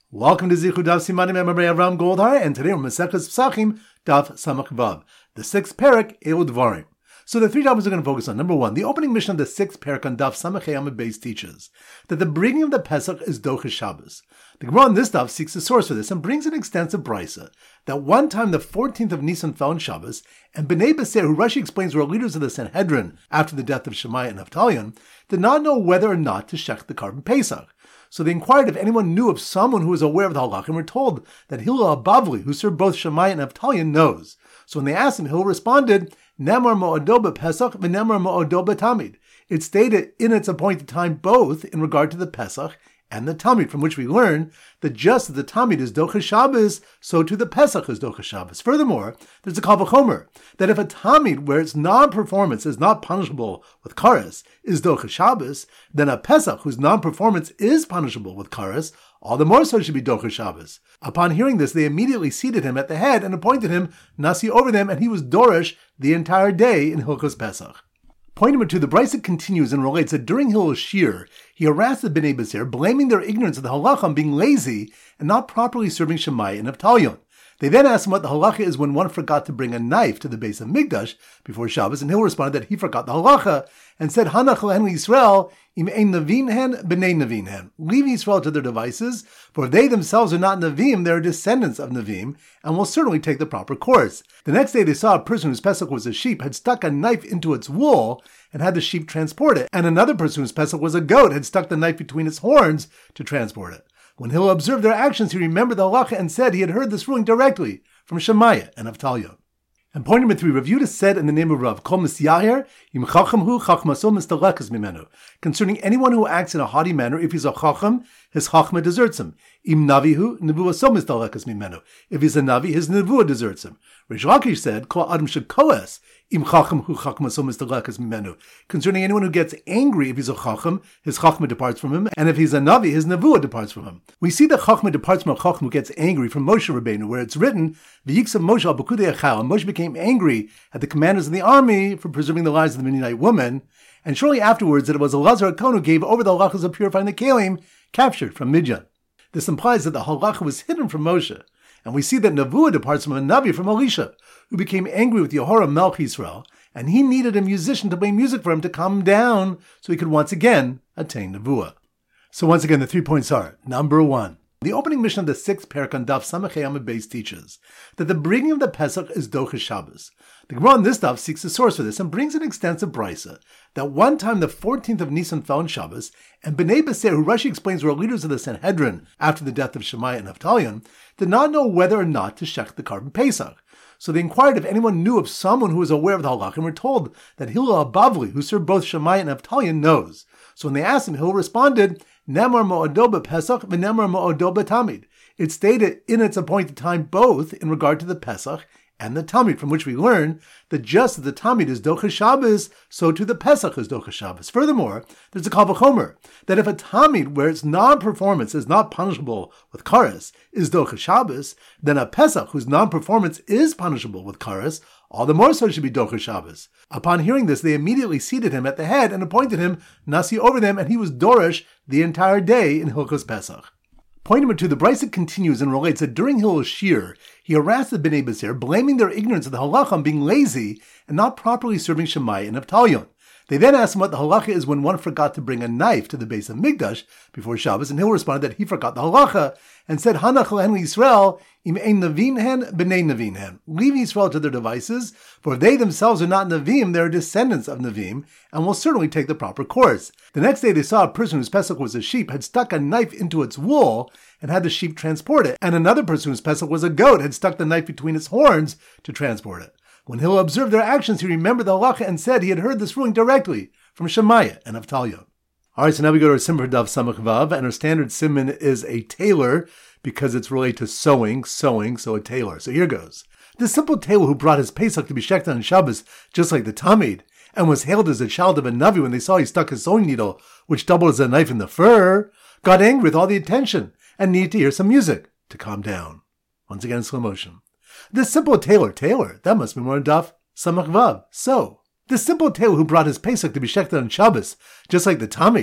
Welcome to Zichud Daf Simanim Emrei Avram Goldhar, and today we're Maseches Pesachim Daf Samach Vav, the sixth parak Eil Dvarim. So the three topics we're going to focus on. Number one, the opening mission of the sixth parak on Daf Samach Amud Beis teaches that the bringing of the Pesach is Dochas Shabbos. The Gemara on this daf seeks a source for this and brings an extensive brisa that one time the 14th of Nisan fell on Shabbos, and Bnei Beser, who Rashi explains were leaders of the Sanhedrin after the death of Shemaiah and Naphtalion, did not know whether or not to shech the carbon Pesach. So they inquired if anyone knew of someone who was aware of the halach, and were told that Hillel Abavli, who served both Shemaiah and Naphtalion, knows. So when they asked him, Hillel responded, Nemar mo'ado bePesach v'nemar mo'ado beTamid. It stated in its appointed time both in regard to the Pesach and the Tamid, from which we learn that just as the Tamid is Dochas Shabbos, so too the Pesach is Dochas Shabbos. Furthermore, there's a Kal V'chomer, that if a Tamid, where its non-performance is not punishable with Kares, is Dochas Shabbos, then a Pesach, whose non-performance is punishable with Kares, all the more so should be Dochas Shabbos. Upon hearing this, they immediately seated him at the head and appointed him Nasi over them, and he was Dorish the entire day in Hilchos Pesach. Point number two, the Brisa continues and relates that during Hillel's shir, he harassed the Bnei Beser, blaming their ignorance of the halacha on being lazy and not properly serving Shemaiah and Naphtalion. They then asked him what the halacha is when one forgot to bring a knife to the base of Mikdash before Shabbos, and Hillel responded that he forgot the halacha and said, Hanach lehen Yisrael im ein navim hen b'nei navim hen. Leave Yisrael to their devices, for they themselves are not navim, they are descendants of navim, and will certainly take the proper course. The next day they saw a person whose Pesach was a sheep had stuck a knife into its wool and had the sheep transport it, and another person whose Pesach was a goat had stuck the knife between its horns to transport it. When Hillel observed their actions, he remembered the halacha and said he had heard this ruling directly from Shemaiah and Naphtalion. And point number three, reviewed is said in the name of Rav, Kol misyaher im chacham hu chachmaso mistalekas mimenu. Concerning anyone who acts in a haughty manner, if he's a chacham, his chachma deserts him. Im navihu nevuaso mistalekas mimenu. If he's a navi, his nevuah deserts him. Rish Lakish said, Kol adam shekoes im chacham hu chachmaso mistalekas mimenu. Concerning anyone who gets angry, if he's a chacham, his chachma departs from him, and if he's a navi, his nevuah departs from him. We see that chachma departs from a chacham who gets angry from Moshe Rabbeinu, where it's written, V'yiksav Moshe al b'kudei achal. Moshe became angry at the commanders of the army for preserving the lives of the Midianite woman, and shortly afterwards that it was Elazar HaKohen who gave over the halachas of purifying the kelim captured from Midian. This implies that the halacha was hidden from Moshe, and we see that nevuah departs from a navi from Elisha, who became angry with Yehoram Melch Yisrael, and he needed a musician to play music for him to calm him down so he could once again attain nevuah. So once again, the 3 points are, number one, the opening mission of the sixth parak on Daf Samach Amud Beis teaches that the bringing of the Pesach is Dochas Shabbos. The Gemara on this daf seeks a source for this and brings an extensive brisa that one time the 14th of Nisan fell on Shabbos, and Bnei Beser, who Rashi explains were leaders of the Sanhedrin after the death of Shemaiah and Naphtalion, did not know whether or not to shech the carbon Pesach. So they inquired if anyone knew of someone who was aware of the halach, and were told that Hillel Abavli, who served both Shemaiah and Naphtalion, knows. So when they asked him, Hillel responded, Nemar mo'ado bePesach v'nemar mo'ado beTamid. It stated in its appointed time both in regard to the Pesach and the Tamid, from which we learn that just as the Tamid is Dochas Shabbos, so too the Pesach is Dochas Shabbos. Furthermore, there's a Kal V'chomer, that if a Tamid, where its non-performance is not punishable with Kares, is Dochas Shabbos, then a Pesach, whose non-performance is punishable with Kares, all the more so should be Dochas Shabbos. Upon hearing this, they immediately seated him at the head and appointed him Nasi over them, and he was Dorish the entire day in Hilchos Pesach. Point number two, the Brisa continues and relates that during Hillel's shir, he harassed the Bnei Beser, blaming their ignorance of the halacha on being lazy and not properly serving Shemaiah and Naphtalion. They then asked him what the halacha is when one forgot to bring a knife to the base of Mikdash before Shabbos, and Hillel responded that he forgot the halacha and said, Hanach lehen Yisrael im ein navim hen b'nei navim hen. Leave Yisrael to their devices, for they themselves are not navim, they are descendants of navim, and will certainly take the proper course. The next day they saw a person whose Pesach was a sheep had stuck a knife into its wool and had the sheep transport it, and another person whose Pesach was a goat had stuck the knife between its horns to transport it. When Hillel observed their actions, he remembered the halacha and said he had heard this ruling directly from Shemaiah and Naphtalion. All right, so now we go to our Simon Daf Samach Vav, and our standard Simon is a tailor because it's related to sewing, so a tailor. So here goes. This simple tailor who brought his Pesach to be shechted on Shabbos, just like the Tamid, and was hailed as a child of a Navi when they saw he stuck his sewing needle, which doubled as a knife in the fur, got angry with all the attention and needed to hear some music to calm down. Once again in slow motion. This simple tailor, that must be more Daf Samach Vav. So, this simple tailor who brought his Pesach to be shechted on Shabbos, just like the Tamid,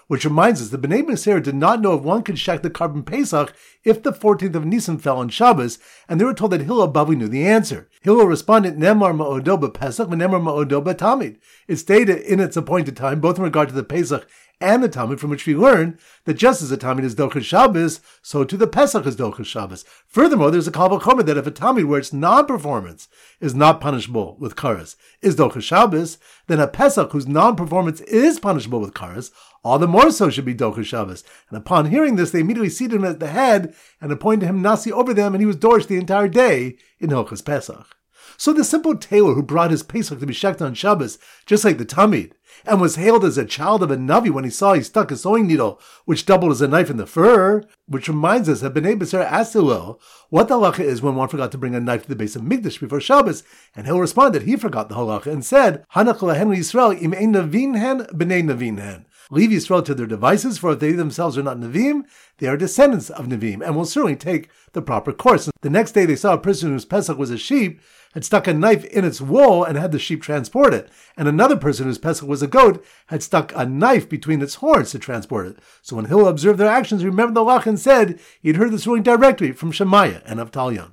which reminds us that Bnei Beser did not know if one could shech the carbon Pesach if the 14th of Nisan fell on Shabbos, and they were told that Hillel Bavli knew the answer. Hillel responded, Nemar ma'odo b'Pesach, v'nemar ma'odo b'Tamid. It stated in its appointed time, both in regard to the Pesach and the Tamid, from which we learn that just as a Tamid is Dochas Shabbos, so too the Pesach is Dochas Shabbos. Furthermore, there's a Kal V'chomer that if a Tamid where its non-performance is not punishable with Karas is Dochas Shabbos, then a Pesach whose non-performance is punishable with Karas, all the more so should be Dochas Shabbos. And upon hearing this, they immediately seated him at the head and appointed him Nasi over them, and he was Dorish the entire day in Hilchos Pesach. So the simple tailor who brought his Pesach to be shechted on Shabbos, just like the Tamid, and was hailed as a child of a Navi when he saw he stuck a sewing needle, which doubled as a knife in the fur, which reminds us that Bnei Beser asked Hillel what the halacha is when one forgot to bring a knife to the base of Mikdash before Shabbos, and Hillel responded he forgot the halacha and said, Hanach lahen Yisrael im ein navin hen b'nei navin hen. Leave Yisrael to their devices, for if they themselves are not Nevi'im, they are descendants of Nevi'im, and will certainly take the proper course. The next day they saw a person whose Pesach was a sheep, had stuck a knife in its wool and had the sheep transport it, and another person whose Pesach was a goat had stuck a knife between its horns to transport it. So when Hillel observed their actions, he remembered the halacha and said he had heard this ruling directly from Shemaiah and Avtalyon.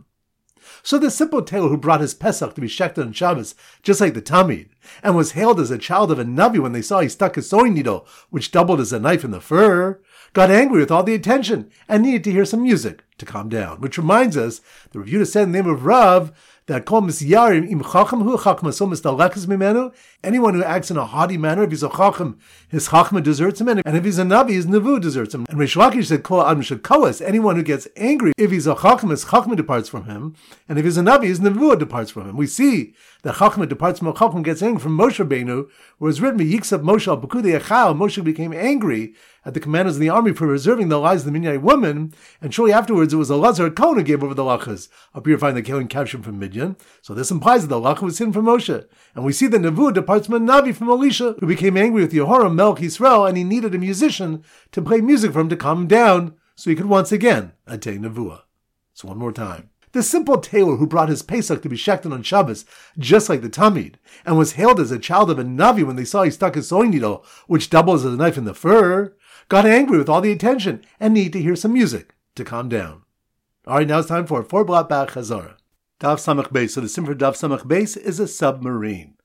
So the simple tailor who brought his Pesach to be shechted on Shabbos, just like the Tamid, and was hailed as a child of a Navi when they saw he stuck his sewing needle, which doubled as a knife in the fur, got angry with all the attention and needed to hear some music to calm down. Which reminds us, the Rav Yehuda said in the name of Rav, that kol misyarim im chacham hu chachma so mistalekes mimenu. Anyone who acts in a haughty manner, if he's a chacham, his chachma deserts him, and if he's a navi, his nevu deserts him. And Reish Lakish said kol adam shekoas. Anyone who gets angry, if he's a chacham, his chachma departs from him, and if he's a navi, his nevu departs from him. We see that chachma departs from a chacham, gets angry from Moshe Rabbeinu, where it's written Yiksab Moshe al Pekudei Echal. Moshe became angry at the commanders of the army for preserving the lives of the Midianite woman, and shortly afterwards it was Elazar Kohen who gave over the lachas, purifying the Kohen captured from Midian. So this implies that the lacha was hidden from Moshe. And we see that Nevuah departs from a Navi from Elisha, who became angry with Yehoram Melech Yisrael, and he needed a musician to play music for him to calm him down, so he could once again attain Nevuah. So one more time. The simple tailor who brought his Pesach to be shechted on Shabbos, just like the Tamid, and was hailed as a child of a Navi when they saw he stuck his sewing needle, which doubles as a knife in the fur, got angry with all the attention and needed to hear some music to calm down. All right, now it's time for 4 Blat Bach Chazara. Daf Samach Beis. So the sim for Daf Samach Beis is a submarine.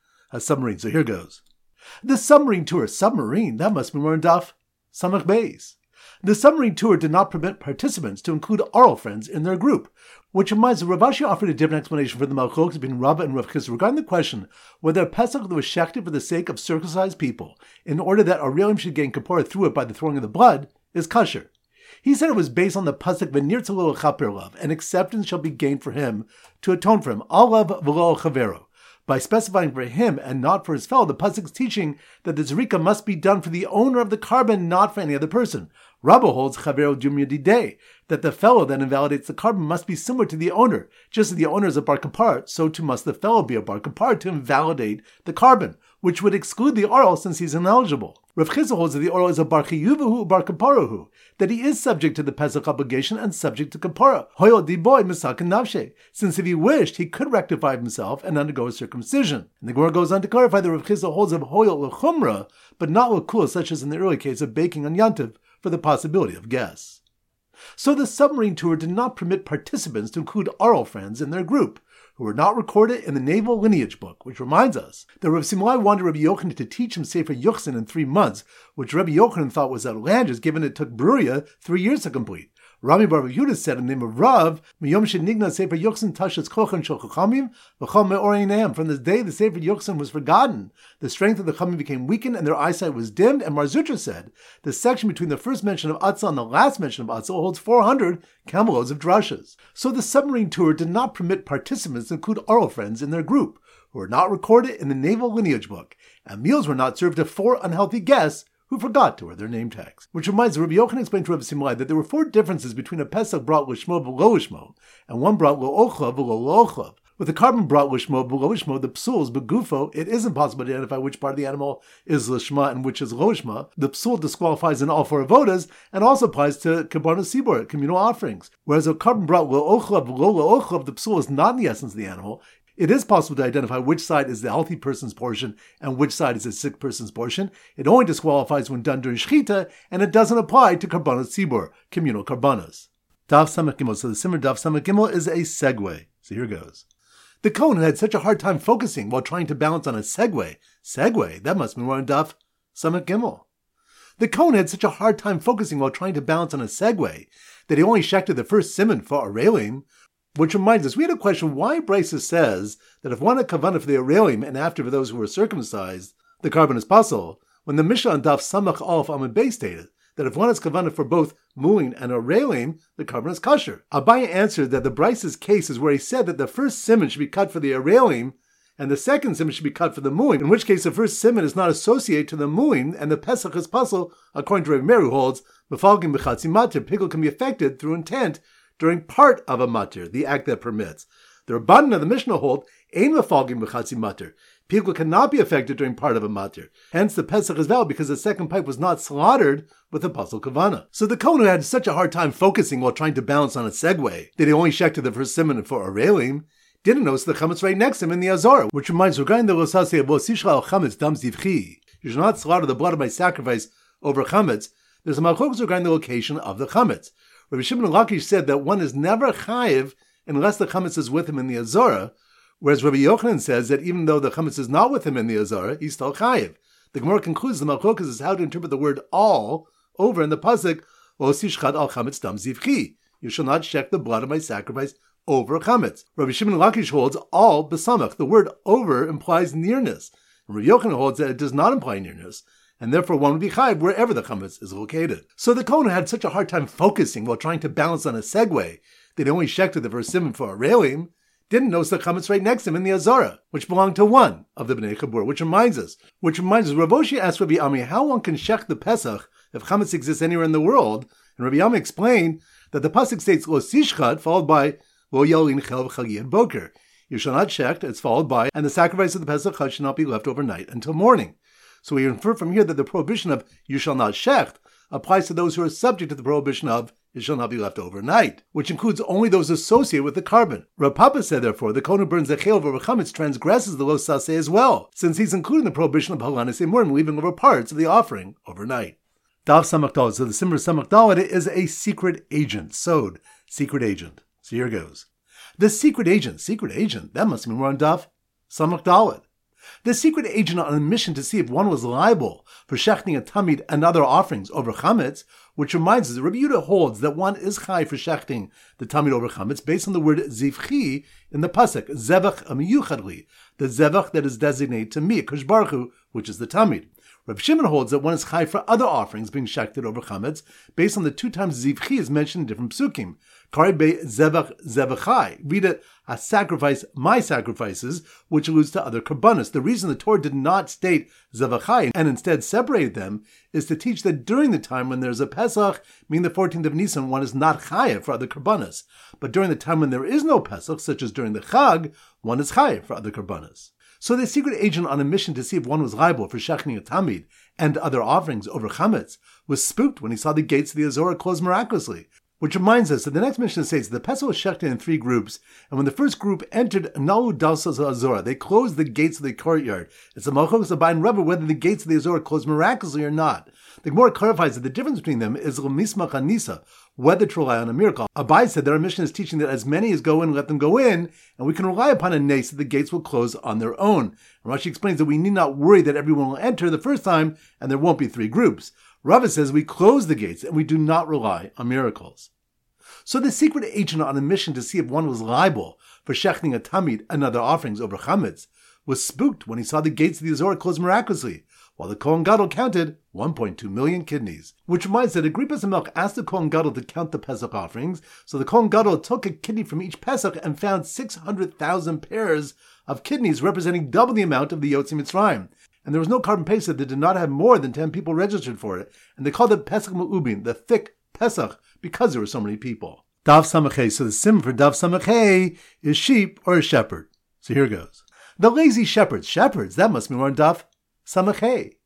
So here goes. The submarine tour. Submarine? That must be more in Daf Samach Beis. The submarine tour did not permit participants to include oral friends in their group, which reminds us Rav Ashi offered a different explanation for the Malchok between Rabbah and Rav Chisda regarding the question whether a Pesach that was shechted for the sake of circumcised people, in order that Arelim should gain Kappara through it by the throwing of the blood, is kosher. He said it was based on the pasuk V'nirtza lo l'chaper lav, and acceptance shall be gained for him to atone for him, alav v'lo chavero. By specifying for him and not for his fellow, the pasuk is teaching that the zrika must be done for the owner of the carbon, not for any other person. Rabbah holds chavero dumyadidei, that the fellow that invalidates the carbon must be similar to the owner. Just as the owner is a bar kapar, so too must the fellow be a bar kapar to invalidate the carbon, which would exclude the oral since he's ineligible. Rav Chisda holds that the oral is a bar chiyuvahu, bar kaparuhu, that he is subject to the Pesach obligation and subject to kapara. Hoyel diboy misaken navshe, since if he wished, he could rectify himself and undergo a circumcision. And the Gemara goes on to clarify that Rav Chisda holds of hoyel lechumra, but not lekula, such as in the early case of baking on Yantiv, for the possibility of guests. So the submarine tour did not permit participants to include oral friends in their group, who were not recorded in the naval lineage book, which reminds us that Rav Simlai wanted Rabbi Yochanan to teach him Sefer Yuchsin in 3 months, which Rabbi Yochanan thought was outlandish, given it took Bruria 3 years to complete. Rami Bar Yehuda said in the name of Rav, Miyom Shenigna Sefer Yuchsin Tashas Kochan Shel Chachamim V'chol Me'oreinam. From this day, the Sefer Yuchsin was forgotten. The strength of the Chachamim became weakened, and their eyesight was dimmed. And Mar Zutra said, the section between the first mention of Atzah and the last mention of Atzah holds 400 cameloads of drashas. So the submarine tour did not permit participants to include oral friends in their group, who were not recorded in the naval lineage book, and meals were not served to 4 unhealthy guests who forgot to wear their name tags. Which reminds us, Rabbi Yochanan explained to Rabbi Simlai that there were 4 differences between a Pesach brought l'shmo v'lo l'shmo, and one brought lo-ochlav v'lo lo-ochlav. With the carbon brought l'shmo v'lo l'shmo, the psuls begufo, it is impossible to identify which part of the animal is l'shma and which is lo-shma. The psul disqualifies in all 4 avodas, and also applies to kabbalah sibor, communal offerings. Whereas a carbon brought lo-ochlav v'lo lo-ochlav, the psul is not in the essence of the animal. It is possible to identify which side is the healthy person's portion and which side is the sick person's portion. It only disqualifies when done during Shechita, and it doesn't apply to Karbanos Tzibur, communal Karbanos. Daf Samach Gimel. So the Simmer Daf Samach Gimel is a segue. So here goes. The Kohen had such a hard time focusing while trying to balance on a segue. Segue? That must mean we're on Daf Samach Gimel. The Kohen had such a hard time focusing while trying to balance on a segue that he only shechted the first simon for Arelim, which reminds us, we had a question why Brisa says that if one had kavanah for the Arelim and after for those who were circumcised, the carbon is pasul, when the Mishnah on Daf Samach Aleph Amud Beis stated that if one has kavanah for both Mulin and Arelim, the carbon is kosher. Abaye answered that the Brisa's case is where he said that the first simon should be cut for the Arelim and the second simon should be cut for the Mulin, in which case the first simon is not associated to the Mulin, and the Pesach is pasul, according to Rav Meir, who holds, Mefalgim b'chatzi matir, pickle can be affected through intent during part of a matir, the act that permits. The Rabbanan of the Mishnah hold, ein mefalgim b'chatzi matir, pickle cannot be affected during part of a matir. Hence the Pesach is valid because the second pipe was not slaughtered with a pasul kavana. So the Kohen had such a hard time focusing while trying to balance on a segue that he only shechted the first simon for Arelim, didn't notice the chametz right next to him in the Azor, which reminds regarding the Rosasi of Vosishcha al chametz dam zivchi, you should not slaughter the blood of my sacrifice over chametz. There's a malchokes regarding the location of the chametz. Rabbi Shimon Lakish said that one is never chayiv unless the chametz is with him in the Azora, whereas Rabbi Yochanan says that even though the chametz is not with him in the Azora, he's still chayiv. The Gemara concludes the malchokes is how to interpret the word all over in the pasuk Vosishcha al chametz dam zivchi. You shall not check the blood of my sacrifice over chametz. Rabbi Shimon Lakish holds all besamach. The word over implies nearness. And Rabbi Yochanan holds that it does not imply nearness, and therefore one would be chayiv wherever the chametz is located. So the Kohen had such a hard time focusing while trying to balance on a segue that he only shechted the first simon for Arelim, didn't notice the chametz right next to him in the Azara, which belonged to one of the Bnei Chabur, which reminds us, Rav Oshi asked Rabbi Ami how one can shech the Pesach if chametz exists anywhere in the world, and Rabbi Ami explained that the pasuk states lo sishchat followed by Lo yolin chel v'chagi and boker. You shall not shecht, it's followed by, and the sacrifice of the Pesach Chad should not be left overnight until morning. So we infer from here that the prohibition of you shall not shecht applies to those who are subject to the prohibition of it shall not be left overnight, which includes only those associated with the carbon. Rav Papa said, therefore, the Kohen who burns the chel over chametz transgresses the lo saseh as well, since he's including the prohibition of halanis emurim, leaving over parts of the offering overnight. Daf Samach Dalet. So the Simmer Samach Dalet is a secret agent, sod, secret agent. So here goes. The secret agent, that must mean we're on Daf Samach Dalet. The secret agent on a mission to see if one was liable for shechting a tamid and other offerings over chametz, which reminds us that Rabbi Yehuda holds that one is chai for shechting the tamid over chametz based on the word zivchi in the pasuk, zevach amiyuchadli, the zevach that is designated to me, Kadosh Baruch Hu, which is the tamid. Rabbi Shimon holds that one is chai for other offerings being shechted over chametz based on the two times zivchi is mentioned in different psukim. Kari be zevach zevachai. Read it, a sacrifice, my sacrifices, which alludes to other karbanos. The reason the Torah did not state zevachai and instead separated them is to teach that during the time when there's a Pesach, meaning the 14th of Nisan, one is not chayav for other karbanos. But during the time when there is no Pesach, such as during the Chag, one is chayav for other karbanos. So the secret agent on a mission to see if one was liable for shechting a tamid and other offerings over chametz was spooked when he saw the gates of the Azorah close miraculously. Which reminds us that the next mission states the Pesach was shechted in three groups, and when the first group entered Nalu Dalsas Azorah, they closed the gates of the courtyard. It's a malchus of Bain Rebbe whether the gates of the Azorah closed miraculously or not. The Gemara clarifies that the difference between them is l'mismach hanisa, whether to rely on a miracle. Abai said that our mission is teaching that as many as go in, let them go in, and we can rely upon a nes that the gates will close on their own. And Rashi explains that we need not worry that everyone will enter the first time, and there won't be three groups. Rava says we close the gates, and we do not rely on miracles. So the secret agent on a mission to see if one was liable for shechting a tamid and other offerings over chametz was spooked when he saw the gates of the Azorah close miraculously, while the Kohen Gadol counted 1.2 million kidneys. Which reminds that Agrippas HaMelech asked the Kohen Gadol to count the Pesach offerings, so the Kohen Gadol took a kidney from each Pesach and found 600,000 pairs of kidneys representing double the amount of the Yotzi Mitzrayim. And there was no carbon Pesach that did not have more than 10 people registered for it, and they called it Pesach Me'ubin, the thick Pesach, because there were so many people. Daf Samachay. So the sim for Daf Samachay is sheep or a shepherd. So here goes. The lazy shepherds. Shepherds, that must be more on Daf Samachay.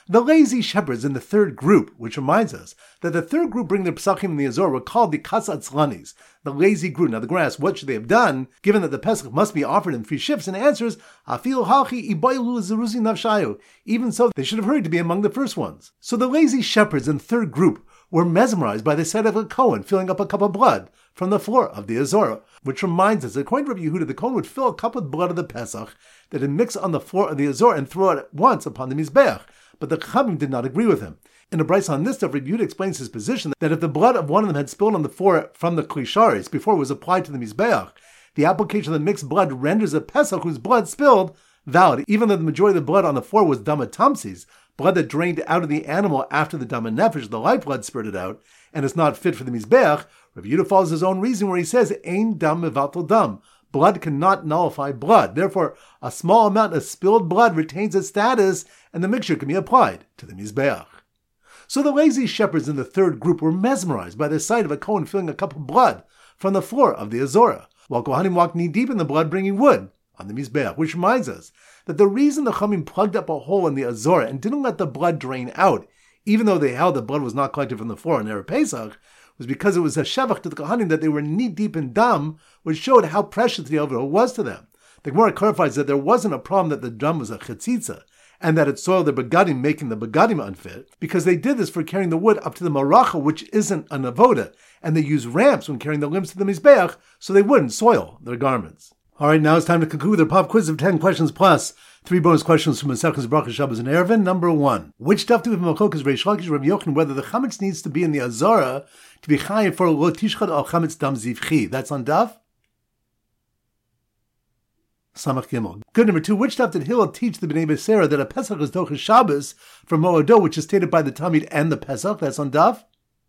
The lazy shepherds in the third group, which reminds us that the third group bringing their Pesachim in the Azor were called the Kasatzlanis, the lazy group. Now the Gemara asks, what should they have done, given that the Pesach must be offered in 3 shifts, and answers, Afil halchi ibaylu zeruzi nafshayu. Even so, they should have hurried to be among the first ones. So the lazy shepherds in the third group were mesmerized by the sight of a Kohen filling up a cup of blood from the floor of the Azor, which reminds us that according to Rabbi Yehuda, the Kohen would fill a cup with blood of the Pesach that would mix on the floor of the Azor and throw it at once upon the Mizbeach. But the Chachamim did not agree with him. In a brayso on this stuff, Rabbi Yehuda explains his position that if the blood of one of them had spilled on the floor from the Klisharis before it was applied to the Mizbeach, the application of the mixed blood renders a Pesach whose blood spilled valid, even though the majority of the blood on the floor was Dama Tamsis, blood that drained out of the animal after the Dama Nefesh, the life blood spurted out, and is not fit for the Mizbeach. Rabbi Yehuda follows his own reason where he says, Ein dam mevatel dam. Blood cannot nullify blood. Therefore, a small amount of spilled blood retains its status, and the mixture can be applied to the Mizbeach. So the lazy shepherds in the third group were mesmerized by the sight of a Kohen filling a cup of blood from the floor of the Azorah, while Kohanim walked knee-deep in the blood bringing wood on the Mizbeach, which reminds us that the reason the Chachamim plugged up a hole in the Azorah and didn't let the blood drain out, even though they held that blood was not collected from the floor in Erev Pesach, was because it was a shevach to the Kohanim that they were knee-deep in dam, which showed how precious the Azorah was to them. The Gemara clarifies that there wasn't a problem that the dam was a chetzitza, and that it soiled the begadim, making the begadim unfit, because they did this for carrying the wood up to the maracha, which isn't an avoda, and they used ramps when carrying the limbs to the mizbeach, so they wouldn't soil their garments. All right, now it's time to conclude their pop quiz of 10 questions plus 3 bonus questions from Masechtas Brachos Shabbos and Eruvin. Number 1. Which daf do we have in Machokas Reish Lakish Rabbi Yochanan whether the chametz needs to be in the Azara to be chayiv for lo tishchad al chametz dam zivchi? That's on daf Samach Gimel. Good. Number 2. Which daf did Hillel teach the Bnei Beseira that a Pesach is Dochas Shabbos from Moedo, which is stated by the Talmid and the Pesach? That's on daf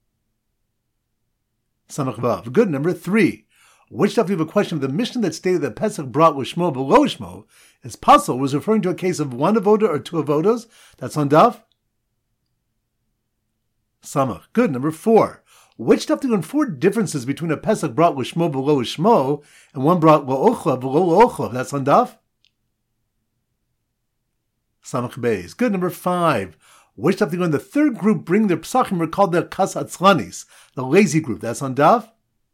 Samach Vav. Good. Number 3. Which daf do we have a question of the Mishnah that stated that Pesach brought Lishmo below Shmo is puzzle was referring to a case of 1 avoda or 2 avodas? That's on daf Samach. Good. Number 4. Which daf do we have 4 differences between a Pesach brought Lishmo below Shmo and one brought Lo'ochlav below Lo'ochlav? That's on daf Samach Beis. Good. Number 5. Which daf do we have in the third group bring their Pesachim were called the Kasatzlanis, the lazy group? That's on daf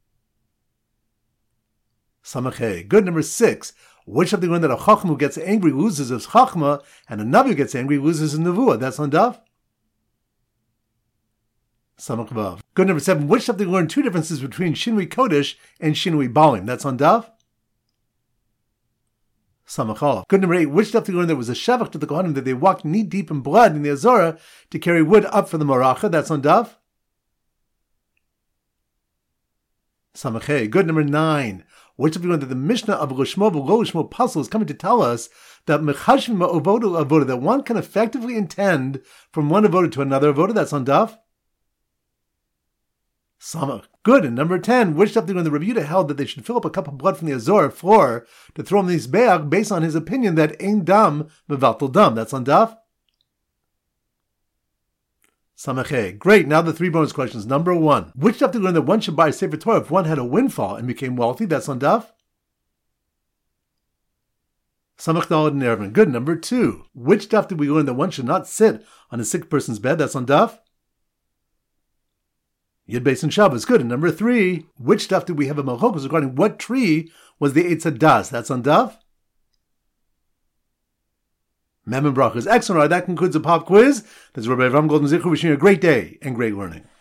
Samachay. Good. Number 6. Which of the one that a chacham who gets angry loses his chachma, and a navi who gets angry loses his nevuah? That's on daf Samach Vav. Good. Number 7. Which of the learn 2 differences between Shinui Kodesh and Shinui Balim? That's on daf Samach Aleph. Good. Number 8. Which daf do we learn there was a shevach to the Kohanim that they walked knee deep in blood in the Azorah to carry wood up for the Maracha? That's on daf Samachay. Good. Number 9. Which of you know that the Mishnah of Lishmo below Lishmo puzzle is coming to tell us that Mechashvim Avoda Avoda, that one can effectively intend from one Avoda to another Avoda? That's on daf Samach. Good. And number 10, which daf do you know the Rabbi Yehuda held that they should fill up a cup of blood from the Azor floor to throw in the Mizbeach based on his opinion that Ein Dam Mevatel Dam? That's on daf Samachay. Great. Now the 3 bonus questions. Number 1. Which daf do you learn that one should buy a Sefer Torah if one had a windfall and became wealthy? That's on daf Samach Daled and Eruvin. Good. Number 2. Which daf did we learn that one should not sit on a sick person's bed? That's on daf Yud Beis and Shabbos. Good. And number 3. Which daf did we have a Malchokos regarding what tree was the Eitz Hadas? That's on daf Mem and Brachos. Excellent. All right, that concludes the pop quiz. This is Rabbi Avram Golden Zichur wishing you a great day and great learning.